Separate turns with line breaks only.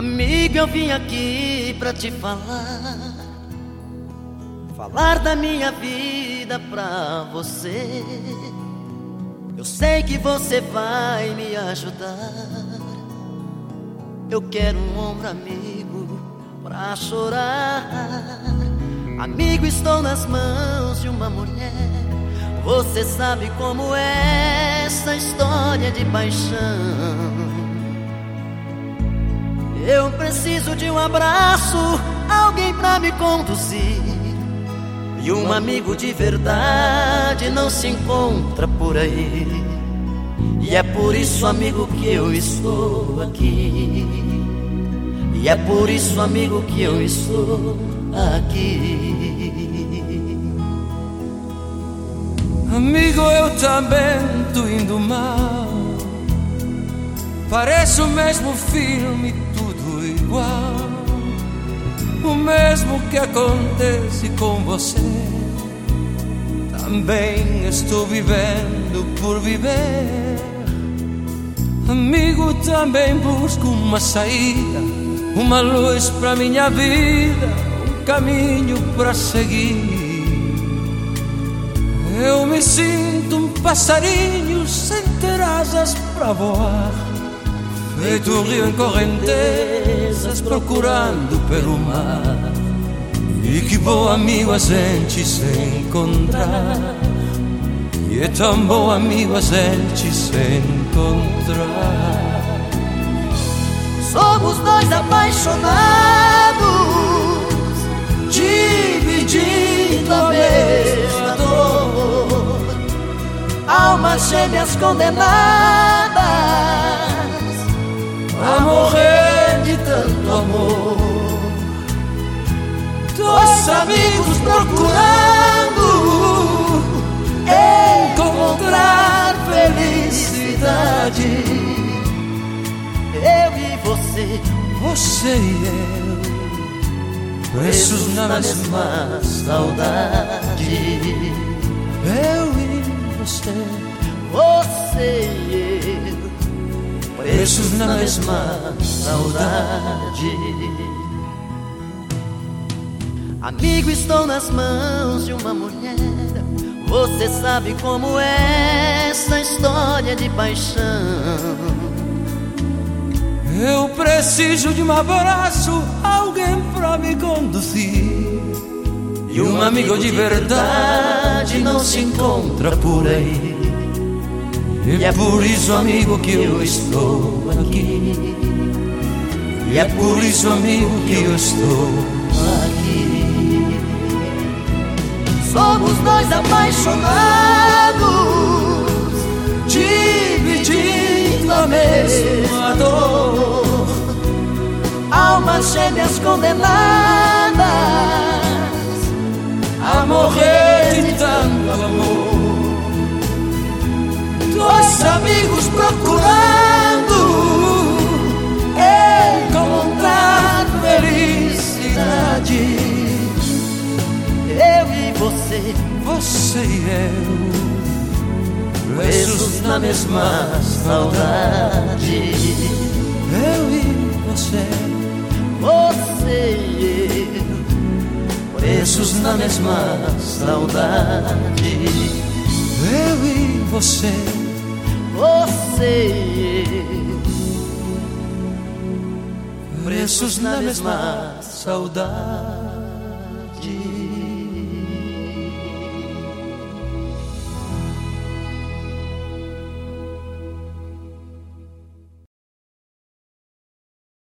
Amiga, eu vim aqui pra te falar da minha vida pra você. Eu sei que você vai me ajudar. Eu quero um ombro amigo pra chorar. Amigo, estou nas mãos de uma mulher. Você sabe como é essa história de paixão. Eu preciso de um abraço, alguém pra me conduzir. E um amigo de verdade não se encontra por aí. E é por isso, amigo, que eu estou aqui. E é por isso, amigo, que eu estou aqui.
Amigo, eu também tô indo mal. Parece o mesmo filme, tudo igual. O mesmo que acontece com você. Também estou vivendo por viver. Amigo, também busco uma saída, uma luz pra minha vida, um caminho pra seguir. Eu me sinto um passarinho sem ter asas pra voar, feito um rio em correntezas procurando pelo mar. E que bom, amigo, a gente se encontrar. E é tão bom, amigo, a gente se encontrar.
Somos dois apaixonados, dividindo a mesma dor. Almas gêmeas condenadas a morrer de tanto amor. Dois amigos procurando encontrar felicidade. Eu e você,
você e eu, presos na mesma saudade. Eu e você,
você e eu,
presos na mesma saudade.
Amigo, estou nas mãos de uma mulher. Você sabe como é essa história de paixão.
Eu preciso de um abraço, alguém pra me conduzir. E um amigo de verdade não se encontra por aí. E é por isso, amigo, que eu estou aqui. E é por isso, amigo, que eu estou aqui.
Somos dois apaixonados, dividindo a mesma dor. Almas gêmeas condenadas
a morrer de tanto amor.
Dois amigos procurando encontrar felicidade. Eu e você,
você e eu, presos na mesma saudade. Eu e você,
você e eu,
presos na mesma saudade. Eu e você,
você e eu,
presos na mesma saudade.